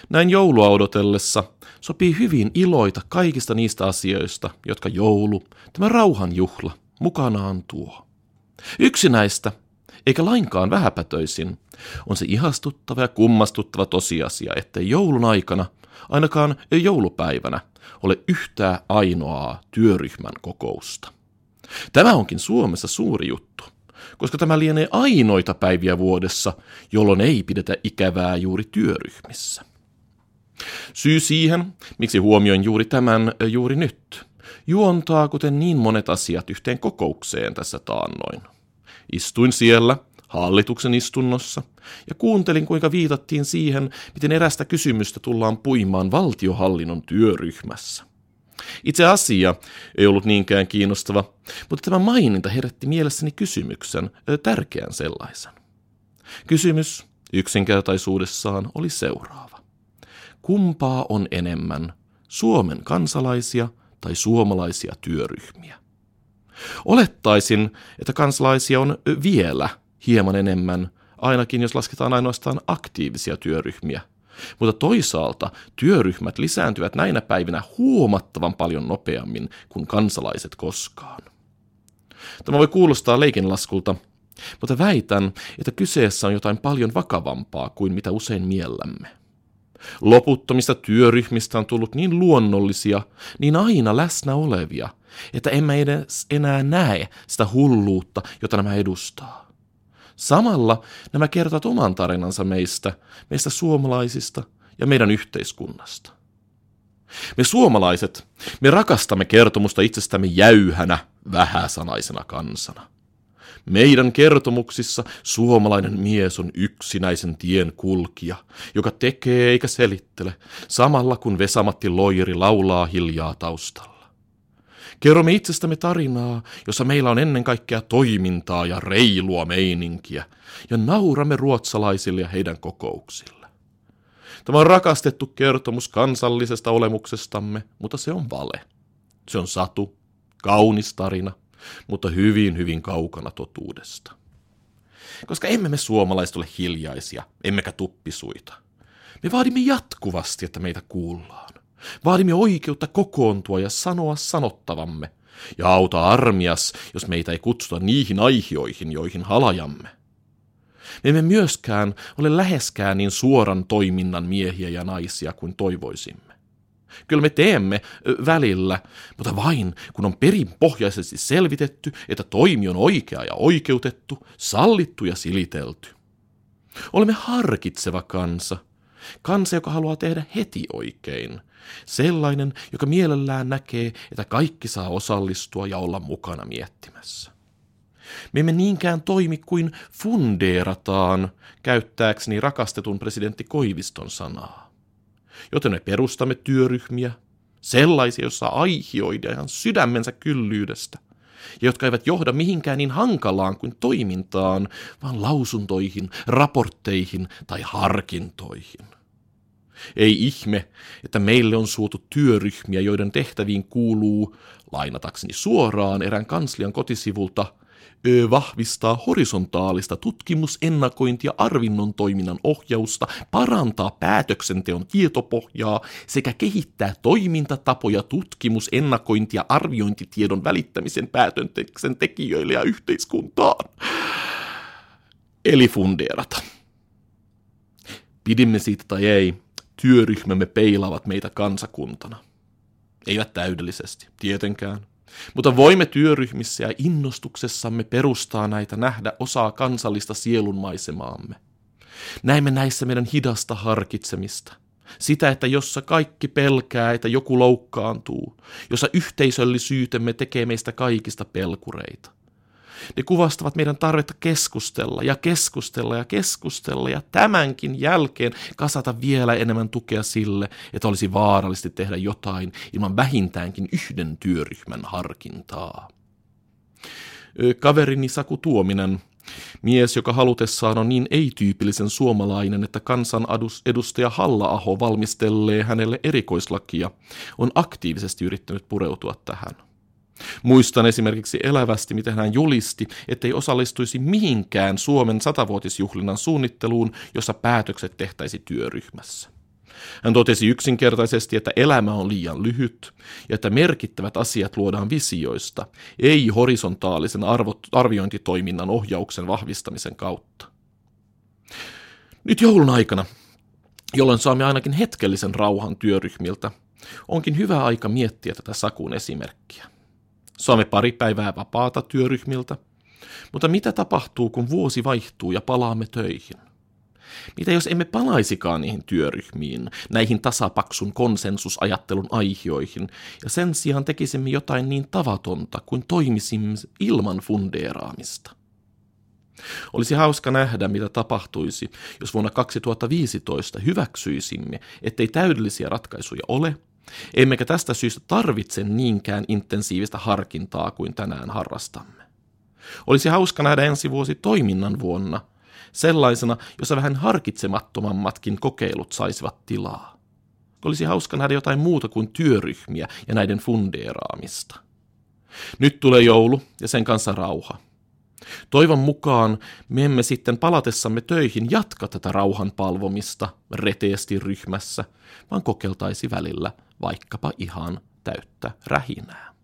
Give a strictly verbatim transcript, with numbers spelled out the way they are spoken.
Näin joulua odotellessa sopii hyvin iloita kaikista niistä asioista, jotka joulu, tämä rauhanjuhla, mukanaan tuo. Yksi näistä, eikä lainkaan vähäpätöisin, on se ihastuttava ja kummastuttava tosiasia, ettei joulun aikana, ainakaan joulupäivänä, ole yhtään ainoaa työryhmän kokousta. Tämä onkin Suomessa suuri juttu, koska tämä lienee ainoita päiviä vuodessa, jolloin ei pidetä ikävää juuri työryhmissä. Syy siihen, miksi huomioin juuri tämän juuri nyt, juontaa kuten niin monet asiat yhteen kokoukseen tässä taannoin. Istuin siellä hallituksen istunnossa ja kuuntelin, kuinka viitattiin siihen, miten erästä kysymystä tullaan puimaan valtiohallinnon työryhmässä. Itse asia ei ollut niinkään kiinnostava, mutta tämä maininta herätti mielessäni kysymyksen, tärkeän sellaisen. Kysymys yksinkertaisuudessaan oli seuraava. Kumpaa on enemmän, Suomen kansalaisia tai suomalaisia työryhmiä? Olettaisin, että kansalaisia on vielä hieman enemmän, ainakin jos lasketaan ainoastaan aktiivisia työryhmiä. Mutta toisaalta työryhmät lisääntyvät näinä päivinä huomattavan paljon nopeammin kuin kansalaiset koskaan. Tämä voi kuulostaa leikinlaskulta, mutta väitän, että kyseessä on jotain paljon vakavampaa kuin mitä usein miellämme. Loputtomista työryhmistä on tullut niin luonnollisia, niin aina läsnä olevia, että emme edes enää näe sitä hulluutta, jota nämä edustaa. Samalla nämä kertovat oman tarinansa meistä, meistä suomalaisista ja meidän yhteiskunnasta. Me suomalaiset, me rakastamme kertomusta itsestämme jäyhänä, vähäsanaisena kansana. Meidän kertomuksissa suomalainen mies on yksinäisen tien kulkija, joka tekee eikä selittele, samalla kun Vesa-Matti Loiri laulaa hiljaa taustalla. Kerromme itsestämme tarinaa, jossa meillä on ennen kaikkea toimintaa ja reilua meininkiä, ja nauramme ruotsalaisille ja heidän kokouksille. Tämä on rakastettu kertomus kansallisesta olemuksestamme, mutta se on vale. Se on satu, kaunis tarina, mutta hyvin, hyvin kaukana totuudesta. Koska emme me suomalaiset ole hiljaisia, emmekä tuppisuita. Me vaadimme jatkuvasti, että meitä kuullaan. Vaadimme oikeutta kokoontua ja sanoa sanottavamme, ja auta armias, jos meitä ei kutsuta niihin aihioihin, joihin halajamme. Me emme myöskään ole läheskään niin suoran toiminnan miehiä ja naisia kuin toivoisimme. Kyllä me teemme välillä, mutta vain kun on perinpohjaisesti selvitetty, että toimi on oikea ja oikeutettu, sallittu ja silitelty. Olemme harkitseva kansa, kansa, joka haluaa tehdä heti oikein, sellainen, joka mielellään näkee, että kaikki saa osallistua ja olla mukana miettimässä. Me emme niinkään toimi kuin fundeerataan, käyttääkseni rakastetun presidentti Koiviston sanaa. Joten me perustamme työryhmiä, sellaisia, joissa aihioidaan sydämensä kyllyydestä, ja jotka eivät johda mihinkään niin hankalaan kuin toimintaan, vaan lausuntoihin, raportteihin tai harkintoihin. Ei ihme, että meille on suotu työryhmiä, joiden tehtäviin kuuluu, lainatakseni suoraan erään kanslian kotisivulta, vahvistaa horisontaalista tutkimus-, ennakointi- ja arvinnon toiminnan ohjausta, parantaa päätöksenteon tietopohjaa sekä kehittää toimintatapoja tutkimus-, ennakointi- ja arviointitiedon välittämisen päätöksen tekijöille ja yhteiskuntaan. Eli fundeerata. Pidimme siitä tai ei, työryhmämme peilaavat meitä kansakuntana. Eivät täydellisesti, tietenkään. Mutta voimme työryhmissä ja innostuksessamme perustaa näitä nähdä osaa kansallista sielunmaisemaamme. Näemme näissä meidän hidasta harkitsemista. Sitä, että jossa kaikki pelkää, että joku loukkaantuu, jossa yhteisöllisyytemme tekee meistä kaikista pelkureita. Ne kuvastavat meidän tarvetta keskustella ja keskustella ja keskustella ja tämänkin jälkeen kasata vielä enemmän tukea sille, että olisi vaarallisesti tehdä jotain ilman vähintäänkin yhden työryhmän harkintaa. Kaverini Saku Tuominen, mies, joka halutessaan on niin ei-tyypillisen suomalainen, että kansan edustaja Halla-aho valmistelee hänelle erikoislakia, on aktiivisesti yrittänyt pureutua tähän. Muistan esimerkiksi elävästi, miten hän julisti, ettei osallistuisi mihinkään Suomen satavuotisjuhlinnan suunnitteluun, jossa päätökset tehtäisi työryhmässä. Hän totesi yksinkertaisesti, että elämä on liian lyhyt ja että merkittävät asiat luodaan visioista, ei horisontaalisen arvo- arviointitoiminnan ohjauksen vahvistamisen kautta. Nyt joulun aikana, jolloin saamme ainakin hetkellisen rauhan työryhmiltä, onkin hyvä aika miettiä tätä Sakun esimerkkiä. Saamme pari päivää vapaata työryhmiltä, mutta mitä tapahtuu, kun vuosi vaihtuu ja palaamme töihin? Mitä jos emme palaisikaan niihin työryhmiin, näihin tasapaksun konsensusajattelun aihioihin, ja sen sijaan tekisimme jotain niin tavatonta kuin toimisimme ilman fundeeraamista? Olisi hauska nähdä, mitä tapahtuisi, jos vuonna kaksituhattaviisitoista hyväksyisimme, ettei täydellisiä ratkaisuja ole, emmekä tästä syystä tarvitse niinkään intensiivistä harkintaa kuin tänään harrastamme. Olisi hauska nähdä ensi vuosi toiminnan vuonna, sellaisena, jossa vähän harkitsemattomammatkin kokeilut saisivat tilaa. Olisi hauska nähdä jotain muuta kuin työryhmiä ja näiden fundeeraamista. Nyt tulee joulu ja sen kanssa rauha. Toivon mukaan me emme sitten palatessamme töihin jatka tätä rauhan palvomista reteesti ryhmässä, vaan kokeiltaisi välillä vaikkapa ihan täyttä rähinää.